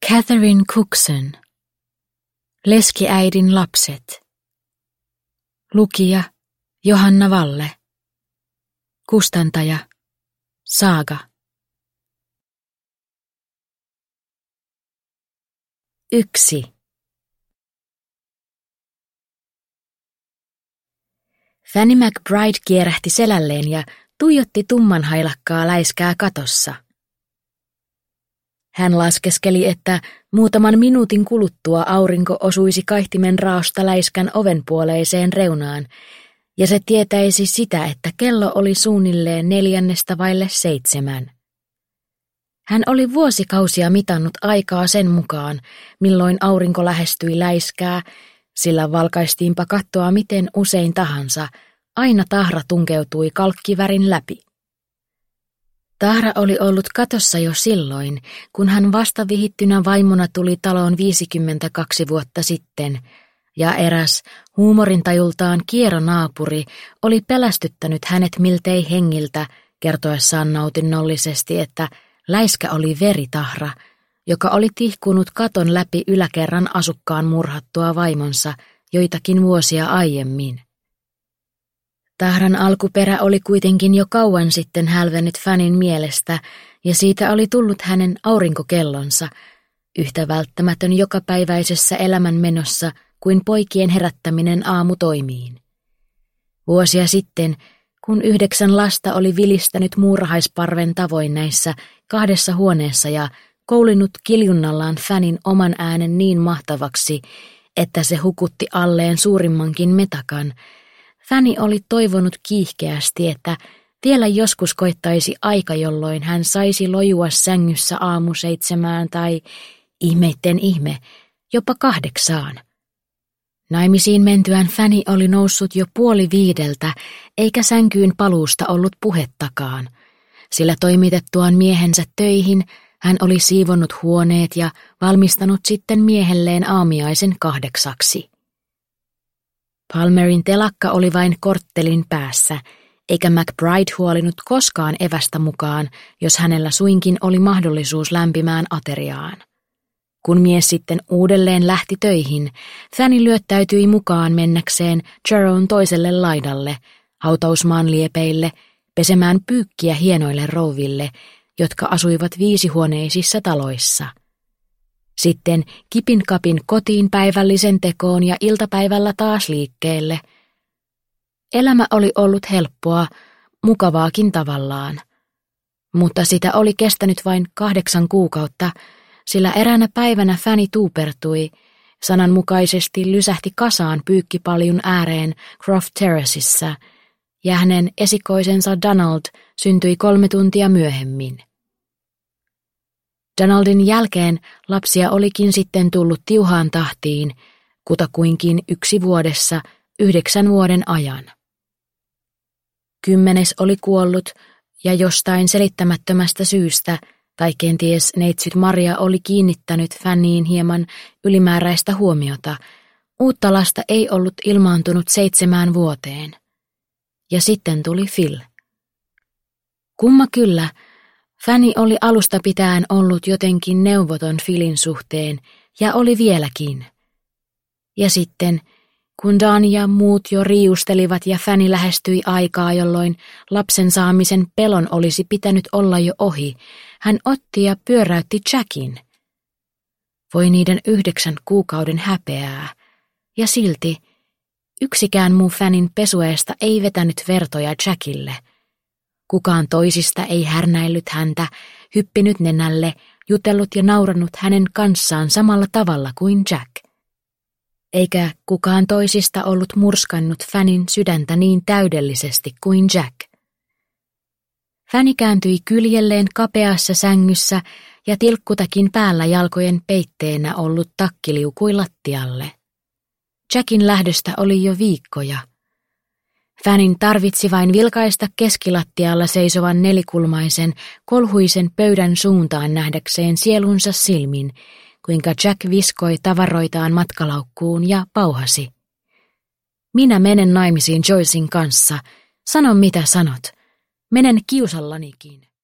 Catherine Cookson. Leskiäidin lapset. Lukija Johanna Valle. Kustantaja Saaga. 1. Fanny McBride kierähti selälleen ja tuijotti tummanhailakkaa läiskää katossa. Hän laskeskeli, että muutaman minuutin kuluttua aurinko osuisi kaihtimen raosta läiskän ovenpuoleiseen reunaan, ja se tietäisi sitä, että kello oli suunnilleen 6:45. Hän oli vuosikausia mitannut aikaa sen mukaan, milloin aurinko lähestyi läiskää, sillä valkaistiinpa kattoa miten usein tahansa, aina tahra tunkeutui kalkkivärin läpi. Tahra oli ollut katossa jo silloin, kun hän vasta vihittynä vaimona tuli taloon 52 vuotta sitten, ja eräs huumorintajultaan kiero naapuri oli pelästyttänyt hänet miltei hengiltä kertoessaan nautinnollisesti, että läiskä oli veritahra, joka oli tihkunut katon läpi yläkerran asukkaan murhattua vaimonsa joitakin vuosia aiemmin. Tahran alkuperä oli kuitenkin jo kauan sitten hälvennyt Fannyn mielestä, ja siitä oli tullut hänen aurinkokellonsa, yhtä välttämätön jokapäiväisessä elämänmenossa kuin poikien herättäminen aamutoimiin. Vuosia sitten, kun 9 lasta oli vilistänyt muurahaisparven tavoin näissä 2 huoneessa ja koulinut kiljunnallaan Fannyn oman äänen niin mahtavaksi, että se hukutti alleen suurimmankin metakan, Fanny oli toivonut kiihkeästi, että vielä joskus koittaisi aika, jolloin hän saisi lojua sängyssä aamu 7 tai, ihmeitten ihme, jopa 8. Naimisiin mentyään Fanny oli noussut jo 4:30, eikä sänkyyn paluusta ollut puhettakaan, sillä toimitettuaan miehensä töihin hän oli siivonnut huoneet ja valmistanut sitten miehelleen aamiaisen 8. Palmerin telakka oli vain korttelin päässä, eikä McBride huolinut koskaan evästä mukaan, jos hänellä suinkin oli mahdollisuus lämpimään ateriaan. Kun mies sitten uudelleen lähti töihin, Fanny lyöttäytyi mukaan mennäkseen Jarrown toiselle laidalle, hautausmaan liepeille, pesemään pyykkiä hienoille rouville, jotka asuivat 5-huoneisissa taloissa. Sitten kipin kapin kotiin päivällisen tekoon ja iltapäivällä taas liikkeelle. Elämä oli ollut helppoa, mukavaakin tavallaan. Mutta sitä oli kestänyt vain 8 kuukautta, sillä eräänä päivänä Fanny tuupertui, sananmukaisesti lysähti kasaan pyykkipaljun ääreen Croft Terraceissa, ja hänen esikoisensa Donald syntyi 3 tuntia myöhemmin. Donaldin jälkeen lapsia olikin sitten tullut tiuhaan tahtiin, kutakuinkin 1 vuodessa 9 vuoden ajan. 10. oli kuollut ja jostain selittämättömästä syystä, tai kenties neitsyt Maria oli kiinnittänyt Fannyin hieman ylimääräistä huomiota, uutta lasta ei ollut ilmaantunut 7 vuoteen. Ja sitten tuli Phil. Kumma kyllä, Fanny oli alusta pitäen ollut jotenkin neuvoton Philin suhteen, ja oli vieläkin. Ja sitten, kun Dan ja muut jo riiustelivat ja Fanny lähestyi aikaa, jolloin lapsen saamisen pelon olisi pitänyt olla jo ohi, hän otti ja pyöräytti Jackin. Voi niiden 9 kuukauden häpeää, ja silti yksikään muu Fannyn pesueesta ei vetänyt vertoja Jackille. Kukaan toisista ei härnäillyt häntä, hyppinyt nenälle, jutellut ja naurannut hänen kanssaan samalla tavalla kuin Jack. Eikä kukaan toisista ollut murskannut Fannyn sydäntä niin täydellisesti kuin Jack. Fanny kääntyi kyljelleen kapeassa sängyssä ja tilkkutakin päällä jalkojen peitteenä ollut takki liukui lattialle. Jackin lähdöstä oli jo viikkoja. Fannyn tarvitsi vain vilkaista keskilattialla seisovan nelikulmaisen, kolhuisen pöydän suuntaan nähdäkseen sielunsa silmin, kuinka Jack viskoi tavaroitaan matkalaukkuun ja pauhasi. Minä menen naimisiin Joycen kanssa. Sano mitä sanot. Menen kiusallanikin.